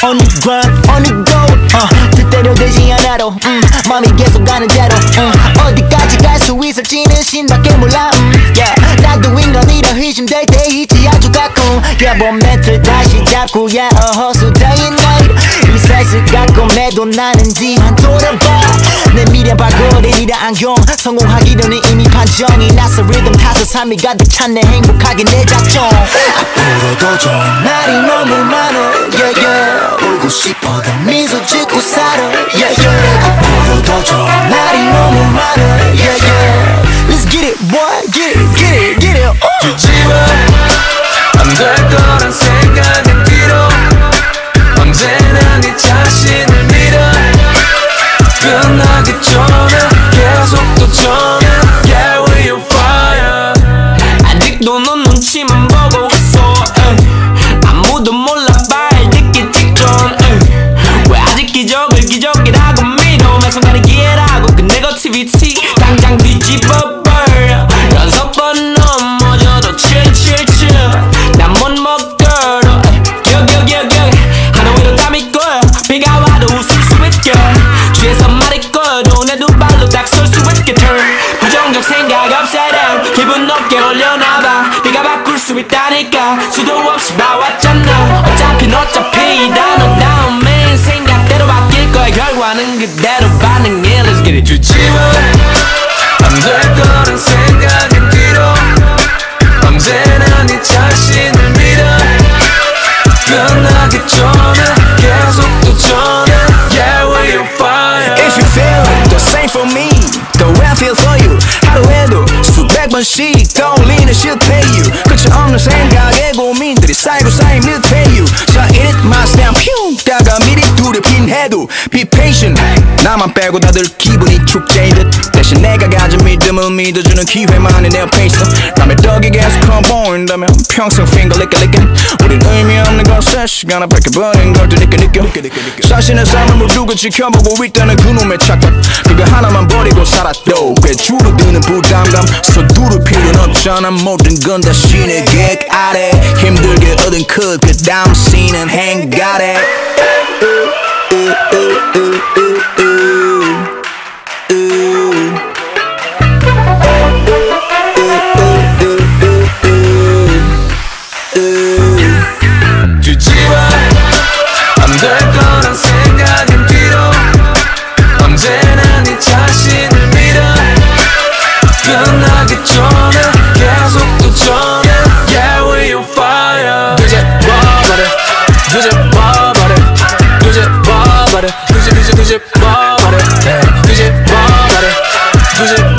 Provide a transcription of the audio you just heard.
on the grind, on the go. 뜻대로 되지 않아도 마음이 계속 가는 대로 어디까지 갈 수 있을지는 신밖에 몰라. yeah. 나도 인간이라 의심될 때 있지 아주 가끔. yeah, 본 멘트 다시 잡고 yeah, hustle day and night. 이 세상 가끔해도 나는 뒤안 돌아봐. 내 미래 바꿔내리라 안경. 성공하기 전에 이미 판정이 났어. 리듬 타서 삶이 가득 찬 내 행복하게 내 작정. 앞으로도 좋은 날이 너무 많아. yeah, yeah. 울고 싶어도 미소 짓고 살아. yeah, yeah. 앞으로도 좋은 날이 너무 많아. yeah, yeah. Let's get it boy, get it, get it, get it. 두지마 안 될 거란 생각은 뒤로. 언제나 네 자신을 믿어. 끝나기 전에 계속 도전해. Yeah, we on fire. 아직도 넌 눈치만 보고 있어. 아무도 몰라 말 듣기 직전. 왜 아직 기적이라고 믿어. 매 순간이 기회라고 그 네거티비티 당장 뒤집어 버려. 여섯 번 넘어져도 칠칠칠. 난 못 먹어도 기억 하늘 위로 다 믿고. 비가 와도 웃을 수 있게. 뒤에서 말했고도 내 두 발로 딱 설 수 있게. turn 부정적 생각 upside down. 기분 높게 올려놔봐. 네가 바꿀 수 있다니까. 수도 없이 봐왔잖아. 어차피 이다는 다음엔 생각대로 바뀔 거야. 결과는 그대로 반응해. Let's get it. 주지마 안 될 거란 생각은 뒤로. 언제나 네 자신을 믿어. 끝나기 전에 계속 도전해. Yeah, we on fire. If you feel the same for me, the way I feel for you. 하루에도 수백 번씩 떠올리는 실패 you. 끝이 없는 생각에 고민들이 쌓이고 쌓인 듯해 you. So eat it myself down 퓨 다가 미리 두렵긴 해도 be patient. 나만 빼고 다들 기분이 축제인 듯. 대신 내가 가진 믿음을 믿어주는 기회만이 내 옆에 있어. 남의 떡이 계속 커 보인다면 평생 finger licking. 우린 의미 없는 것에 시간을 뺏겨버린 걸 또 느껴. 자신의 삶을 모두가 지켜보고 있다는 그놈의 착각. 그거 하나만 버리고 살았도 꽤 줄어드는 부담감. 서두를 필요는 없잖아. 모든 건 다 신의 계획 아래. 힘들게 얻은 그 다음 씬은 행가래. 주지마 안 될 거란 생각은 뒤로. 언제나 네 자신을 믿어. 끝나기 전에 계속 도전해. Yeah, we on fire. 뒤집어버려 뒤집어버려 뒤집어버려 뒤집어버려 뒤집어버려 뒤집어버려